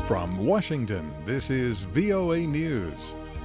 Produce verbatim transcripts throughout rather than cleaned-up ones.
From Washington, this is V O A News.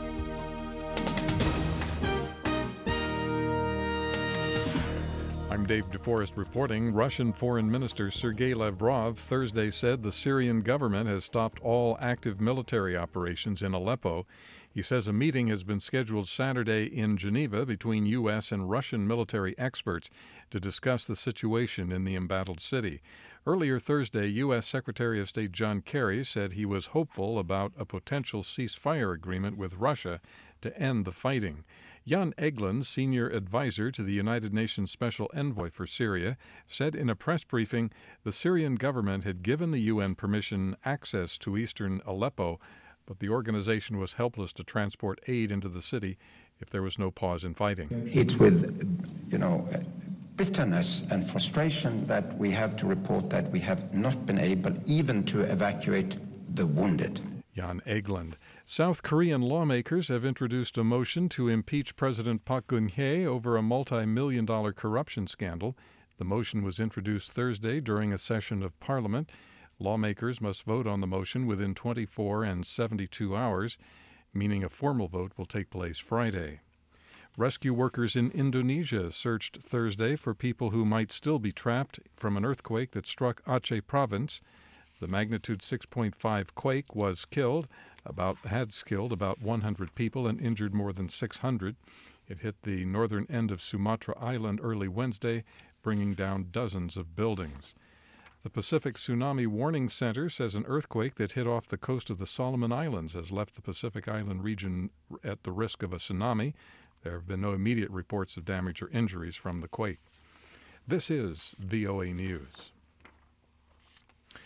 I'm Dave DeForest reporting. Russian Foreign Minister Sergei Lavrov Thursday said the Syrian government has stopped all active military operations in Aleppo. He says a meeting has been scheduled Saturday in Geneva between U S and Russian military experts to discuss the situation in the embattled city. Earlier Thursday, U S Secretary of State John Kerry said he was hopeful about a potential ceasefire agreement with Russia to end the fighting. Jan Egeland, senior advisor to the United Nations Special Envoy for Syria, said in a press briefing the Syrian government had given the U N permission access to eastern Aleppo, but the organization was helpless to transport aid into the city if there was no pause in fighting. It's with, you know, bitterness and frustration that we have to report that we have not been able even to evacuate the wounded. Jan Egeland. South Korean lawmakers have introduced a motion to impeach President Park Geun-hye over a multi-million dollar corruption scandal. The motion was introduced Thursday during a session of Parliament. Lawmakers must vote on the motion within twenty-four and seventy-two hours, meaning a formal vote will take place Friday. Rescue workers in Indonesia searched Thursday for people who might still be trapped from an earthquake that struck Aceh province. The magnitude six point five quake was killed, about had killed about one hundred people and injured more than six hundred. It hit the northern end of Sumatra Island early Wednesday, bringing down dozens of buildings. The Pacific Tsunami Warning Center says an earthquake that hit off the coast of the Solomon Islands has left the Pacific Island region at the risk of a tsunami. There have been no immediate reports of damage or injuries from the quake. This is V O A News.